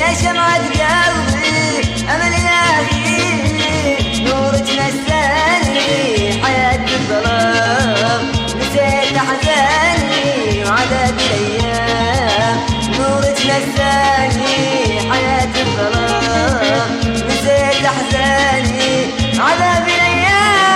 يا شمعة قلبي أمل الأخير، نورك نساني حياة الظلام، نسيت أحزاني وعذاب الأيام. نورك نساني حياة الظلام، نسيت أحزاني وعذاب الأيام.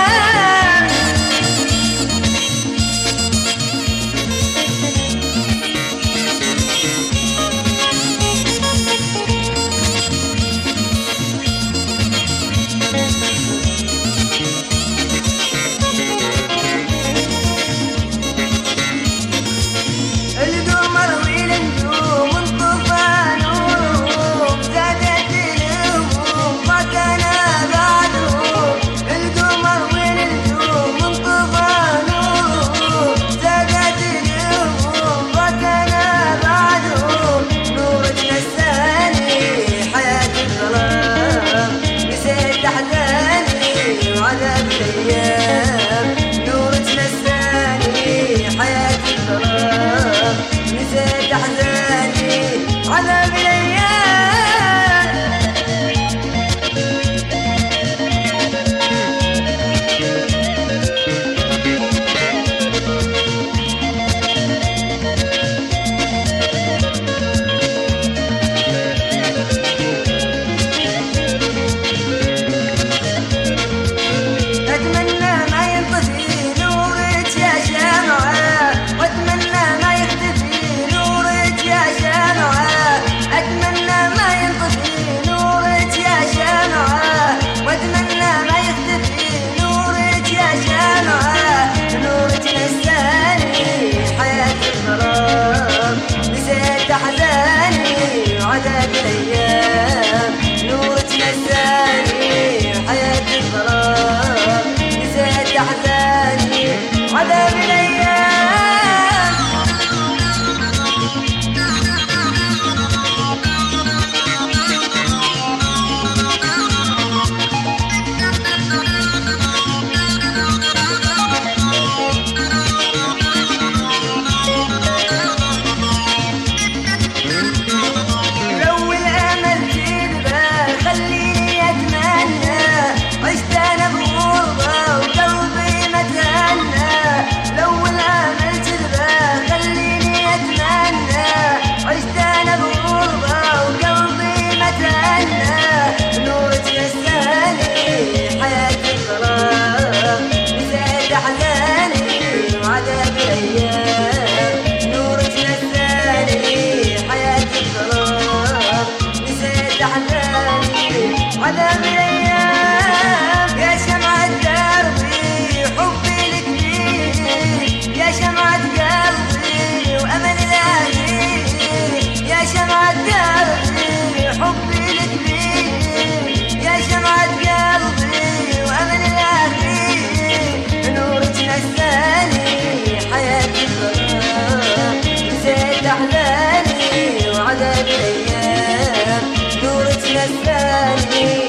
وعذاب الأيام نورك نساني حياة الظلام، نسيت أحزاني وعذاب الأيام. أحزاني وعذاب الأيام نورك نساني حياة الظلام، نسيت أحزاني وعذاب الأيام. عذاب الأيام يا شمعة دربي حبي لك فيه، يا شمعة قلبي وأمل الأخير، يا شمعة دربي حبي لك فيه، يا شمعة قلبي وأمل الأخير. نورك نساني حياة الظلام، نسيت أحزاني وعذاب الأيام. نورك نساني